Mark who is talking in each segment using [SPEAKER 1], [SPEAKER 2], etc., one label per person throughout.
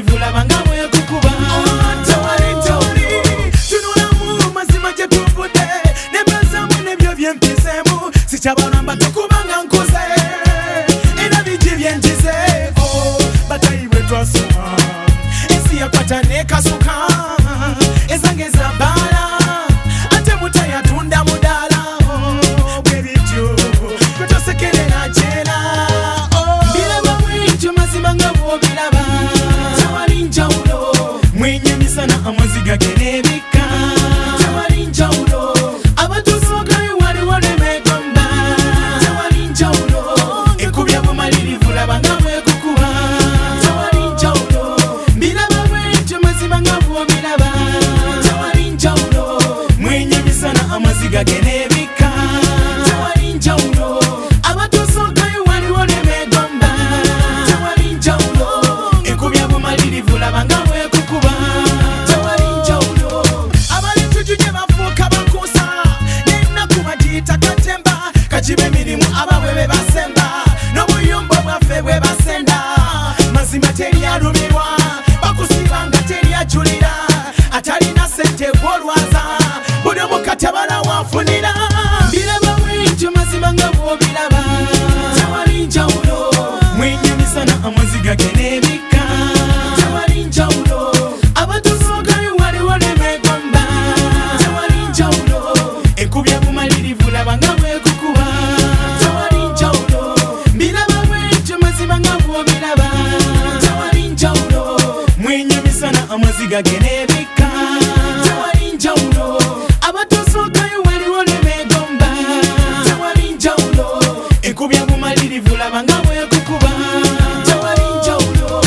[SPEAKER 1] malirivu labanga bwekukuba tewali tunulamu mazima gye tuvudde nebazamu nebyo byempisemu sikyabalamba tukubanga nkuze era bigi byenjize batayi bwe twasoma ensi yakwata nekasuka ezange zabaala ate mutayatunda mudaala bwebityo kwetosekerera jera biraba bwekyo mazima nga bwobiraba tewali njawulo mwenyemisana amaziga gerebika tewali njawulo abatusokayo waliwo nemegomba tewali njawulo ekubya bumalirivu labanga bwekukuba tewali njawulo biraba bwekyo mazima nga bwobiraba tewali njawulo mwenyemisana amaziga gerebika tewali njawulo abatusokayo waliwo nemegomba tewali njawulo ekubya bumalirivu labanga bwekukuba tewali njawulo abalintuju gye bafuuka bakuusa n'ennaku bagiyita katemba kagiba emirimu ababwe be basemba n'obuyumba bwaffe bwe basenda mazima teri alumirwa bakusiba nga teri ajulira atalina sente gwolwaza buli omukatabala wanfunira biraba bwekyo mazima nga bwobiraba tewali njawulo mwenyemisana amaziga gerebika tewali njawulo abatusokayo waliwo nemegomba tewali njawulo ekubya bumalirivu labanga bwekukuba tewali njawulo biraba bwekyo mazima nga bwobiraba tewali njawulo mwenyemisana amaziga gerebika tewali njawulo abatusokayo waliwo nemegomba tewali njawulo ekubya bumalirivu labanga bwekukuba tewali njawulo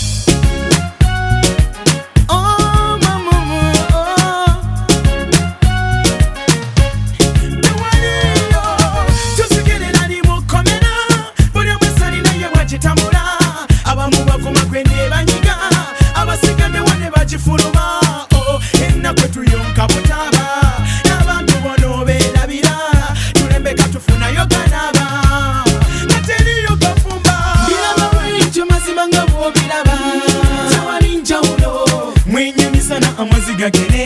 [SPEAKER 1] tewaliyo tusigerera limukomera buli omwesalina ye bwagitambula abamu bavuma gwene banyiga abasigadde wane bagifuluma ennaku etuyonka butaba n'abantu bono beerabira tulembeka tufunayo ganaba nga teriyo gafumba biraba bwekyo mazima nga bwobiraba tewali njawulo mwenyemisana amaziga gene